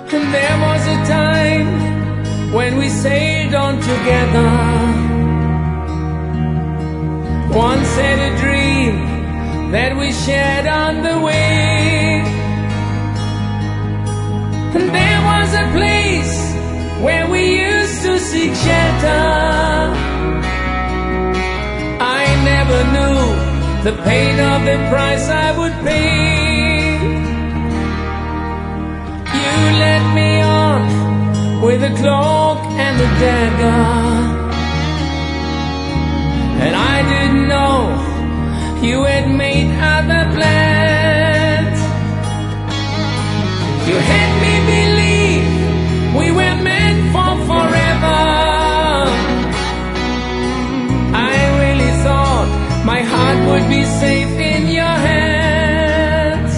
And there was a time when we sailed on together. Once had a dream that we shared on the way. And there was a place where we used to seek shelter. I never knew the pain of the price I would pay. You led me on with a cloak and a dagger, and I didn't know you had made other plans. You had me believe we were meant for forever. I really thought my heart would be safe in your hands.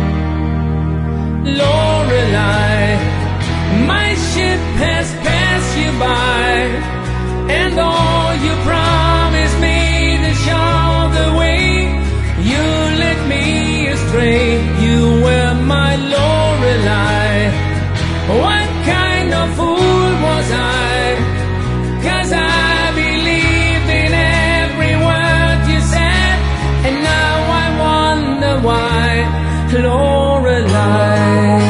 Lorelei, my ship has passed you by, and all you promised me to show the way, you led me astray. You were my Lorelei. What kind of fool was I? 'Cause I believed in every word you said, and now I wonder why, Lorelei.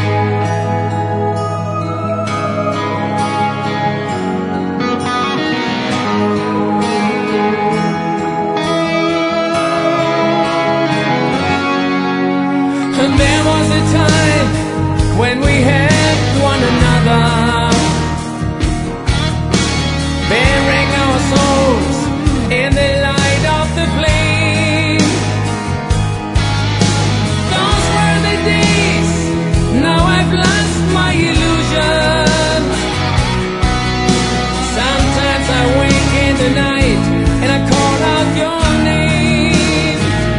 And there was a time when we had one another, bearing our souls in the light of the flame. Those were the days, now I've lost my illusion. Sometimes I wake in the night and I call out your name.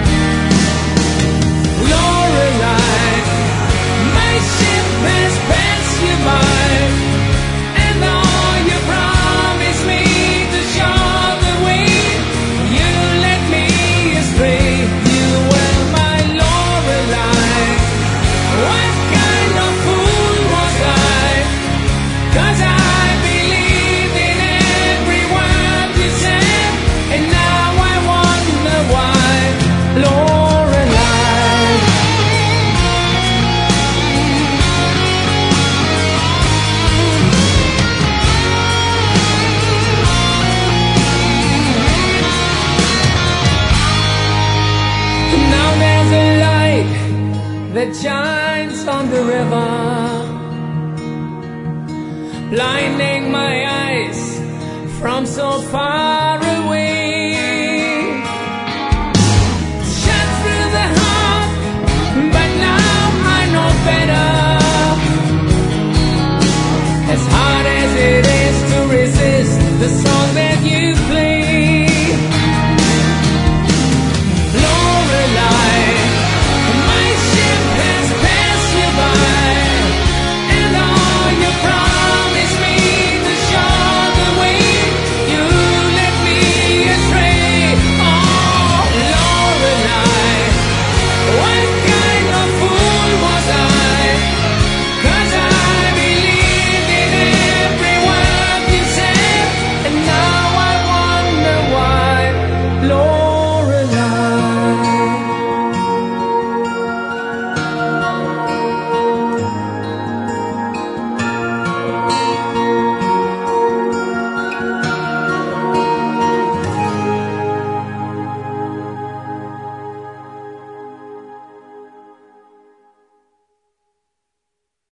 Lorelei, my ship has passed you by, and all you promised me to show the way, you led me astray. You were my Lorelei. What kind of fool was I? 'Cause I believed in every word you said, and now I wonder why, Lorelei. Now there's a light that shines on the river, blinding my eyes from so far away.